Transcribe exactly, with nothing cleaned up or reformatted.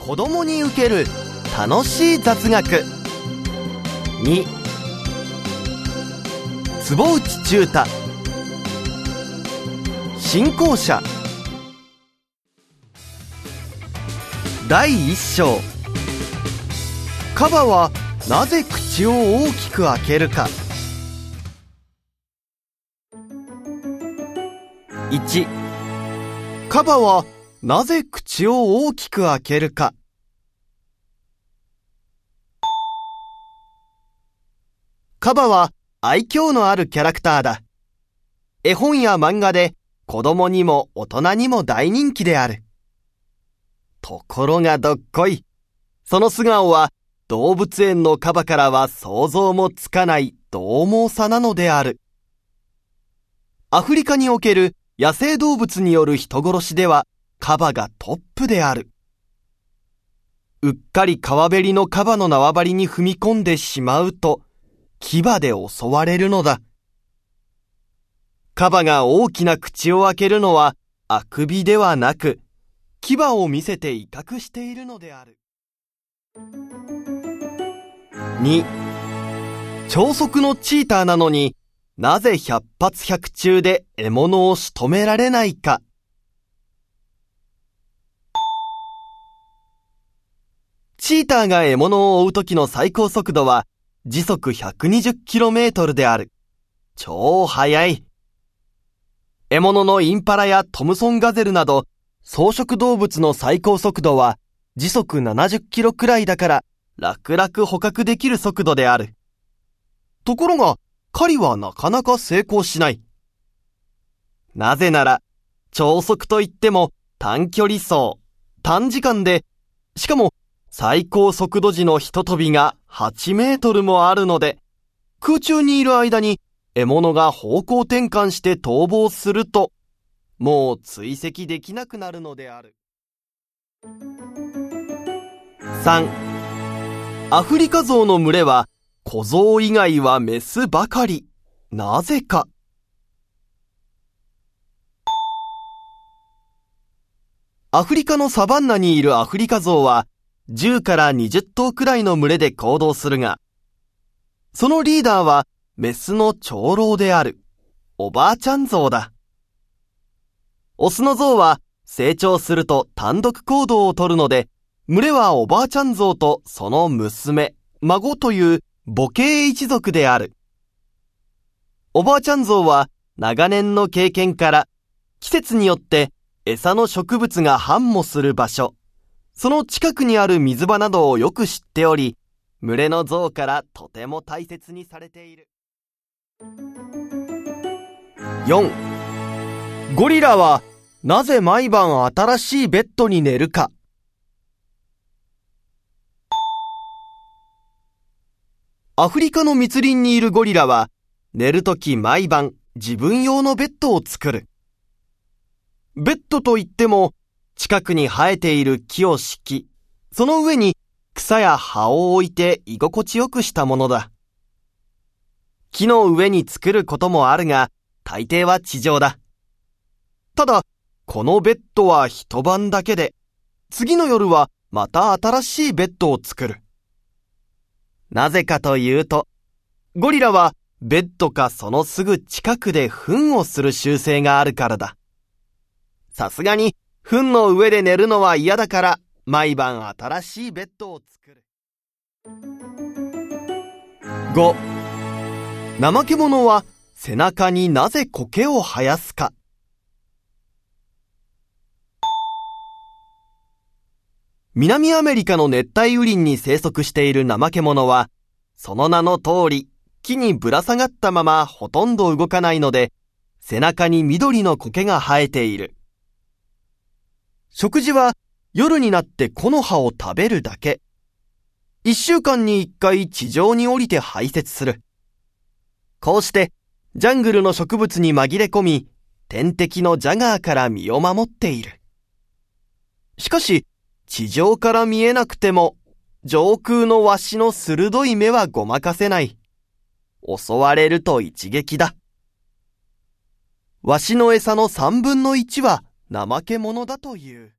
子供に受ける楽しい雑学。に、坪内中太新校舎。だいいっ章。カバはなぜ口を大きく開けるか。いち、カバはなぜ口を大きく開けるか。カバは愛嬌のあるキャラクターだ。絵本や漫画で子供にも大人にも大人気である。ところがどっこい。その素顔は動物園のカバからは想像もつかない獰猛さなのである。アフリカにおける野生動物による人殺しではカバがトップである。うっかり川べりのカバの縄張りに踏み込んでしまうと牙で襲われるのだ。カバが大きな口を開けるのはあくびではなく、牙を見せて威嚇しているのである。に、超速のチーターなのになぜ百発百中で獲物を仕留められないか。チーターが獲物を追うときの最高速度は時速 ひゃくにじゅっキロメートル である。超速い。獲物のインパラやトムソンガゼルなど草食動物の最高速度は時速ななじゅっキロくらいだから楽々捕獲できる速度である。ところが狩りはなかなか成功しない。なぜなら超速といっても短距離走、短時間で、しかも最高速度時のひと飛びがはちメートルもあるので、空中にいる間に獲物が方向転換して逃亡すると、もう追跡できなくなるのである。さん、アフリカゾウの群れは小ゾウ以外はメスばかり。なぜか。アフリカのサバンナにいるアフリカゾウはじゅうからにじゅっとうくらいの群れで行動するが、そのリーダーはメスの長老であるおばあちゃんゾウだ。オスのゾウは成長すると単独行動をとるので、群れはおばあちゃんゾウとその娘、孫という母系一族である。おばあちゃんゾウは長年の経験から季節によって餌の植物が繁茂する場所、その近くにある水場などをよく知っており、群れのゾウからとても大切にされている。よん、ゴリラはなぜ毎晩新しいベッドに寝るか。アフリカの密林にいるゴリラは寝るとき毎晩自分用のベッドを作る。ベッドといっても近くに生えている木を敷き、その上に草や葉を置いて居心地よくしたものだ。木の上に作ることもあるが、大抵は地上だ。ただ、このベッドは一晩だけで、次の夜はまた新しいベッドを作る。なぜかというと、ゴリラはベッドかそのすぐ近くで糞をする習性があるからだ。さすがに糞の上で寝るのは嫌だから、毎晩新しいベッドを作る。ご、怠け者は背中になぜ苔を生やすか。南アメリカの熱帯雨林に生息している怠け者は、その名の通り、木にぶら下がったままほとんど動かないので、背中に緑の苔が生えている。食事は夜になって木の葉を食べるだけ。一週間に一回地上に降りて排泄する。こうして、ジャングルの植物に紛れ込み、天敵のジャガーから身を守っている。しかし、地上から見えなくても、上空のワシの鋭い目はごまかせない。襲われると一撃だ。ワシの餌の三分の一は怠け者だという。